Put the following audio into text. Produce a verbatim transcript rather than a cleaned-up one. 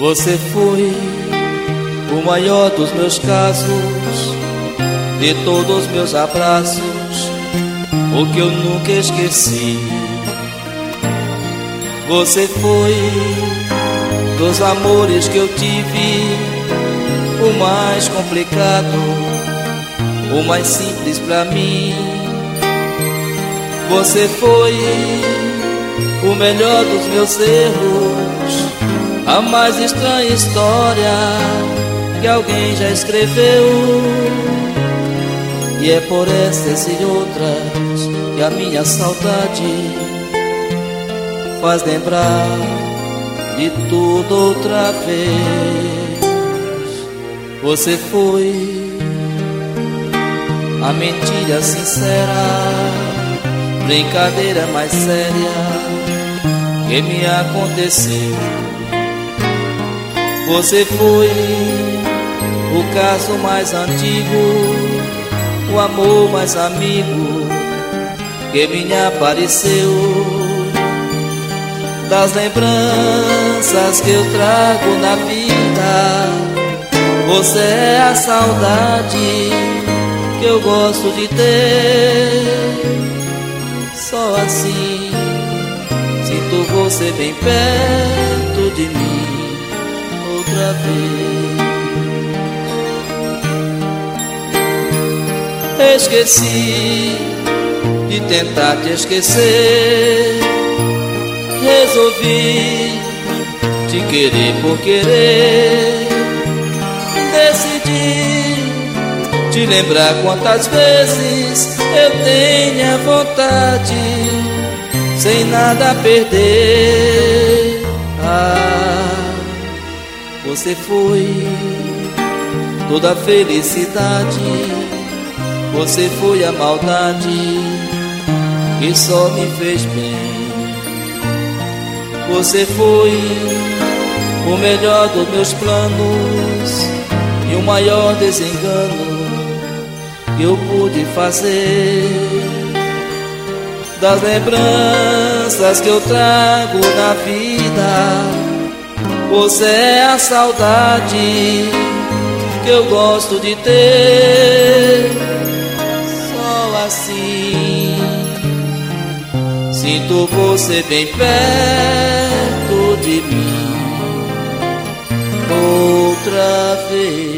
Você foi o maior dos meus casos, de todos os meus abraços, o que eu nunca esqueci. Você foi dos amores que eu tive, o mais complicado, o mais simples pra mim. Você foi o melhor dos meus erros, a mais estranha história que alguém já escreveu. E é por essas e outras que a minha saudade faz lembrar de tudo outra vez. Você foi a mentira sincera, brincadeira mais séria que me aconteceu. Você foi o caso mais antigo, o amor mais amigo que me apareceu. Das lembranças que eu trago na vida, você é a saudade que eu gosto de ter. Só assim sinto você bem perto de mim outra vez. Esqueci de tentar te esquecer, resolvi te querer por querer. Decidi te lembrar quantas vezes eu tenho a vontade, sem nada a perder. Ah, você foi toda a felicidade, você foi a maldade que só me fez bem. Você foi o melhor dos meus planos e o maior desengano que eu pude fazer. Das lembranças que eu trago na vida, você é a saudade que eu gosto de ter. Só assim sinto você bem perto de mim outra vez.